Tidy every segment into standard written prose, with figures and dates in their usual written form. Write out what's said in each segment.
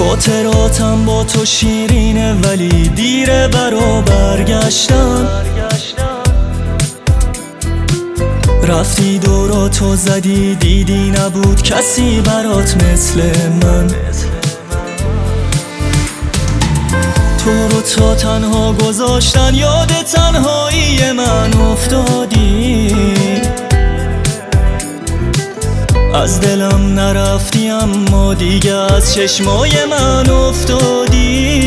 خاطراتم با تو شیرینه ولی دیره برا برگشتن. رفتی دوراتو زدی دیدی نبود کسی برات مثل من. تو رو تا تنها گذاشتن یاد تنهایی من افتادی. از دلم نرفتی اما دیگه از چشمای من افتادی.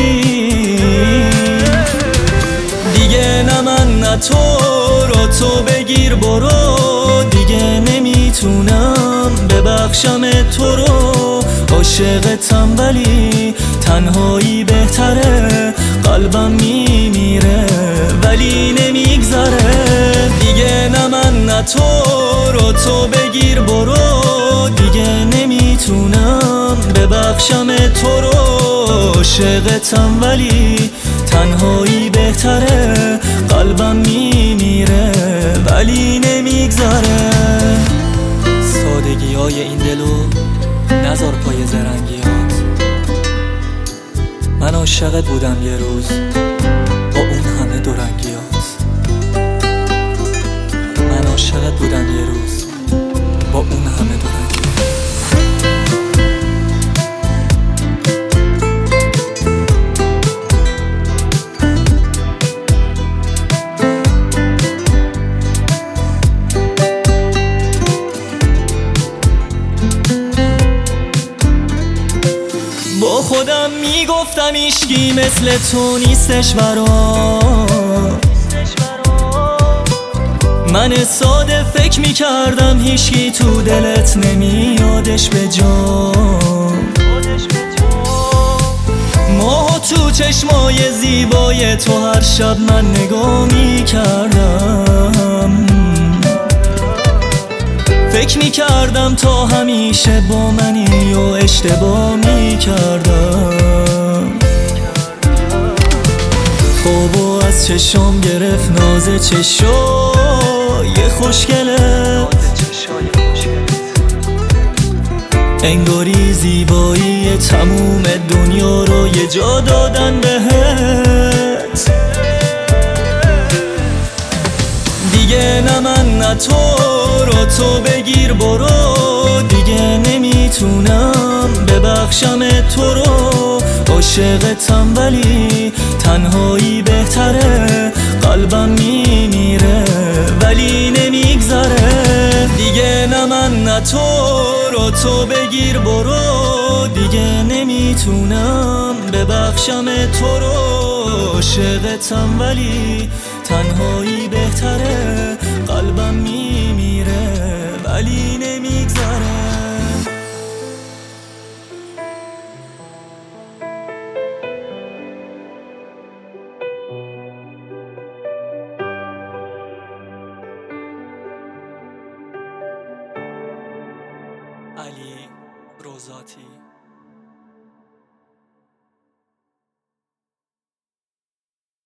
دیگه نه من نه تو رو تو بگیر برو. دیگه نمیتونم ببخشم تو رو. عاشقتم ولی تنهایی بهتره. قلبم میمیره ولی نمیگذره. دیگه نه من نه تو رو تو بگیر برو. دیگه نمیتونم ببخشم تو رو. عاشقتم ولی تنهایی بهتره. قلبم میمیره ولی نمیگذره. سادگی های این دلو نذار پای زرنگیات. من عاشقت بودم یه روز با اون همه دورنگیات. من عاشقت بودم یه روز با اون همه دورنگیات. با خودم میگفتم هیچکی مثل تو نیستش برام. من ساده فکر میکردم هیچکی تو دلت نمیادش به جام. ماهو تو چشمای زیبای تو هر شب من نگاه میکردم. فکر میکردم تا همیشه با منی و اشتباه میکردم. خوابو از چشام گرفت ناز چشای خوشگله. انگاری زیبایی تموم دنیا رو یه جا دادن بهت. دیگه نه من نه تو رو تو بگیر برو. دیگه نمیتونم ببخشم تو رو. عاشقتم ولی تنهایی بهتره. قلبم میمیره ولی نمیگذره. دیگه نه من نه تو رو تو بگیر برو. دیگه نمیتونم ببخشم تو رو. عاشقتم ولی تنهایی بهتره. قلبم میمیره ولی نمیگذره. علی روزاتی.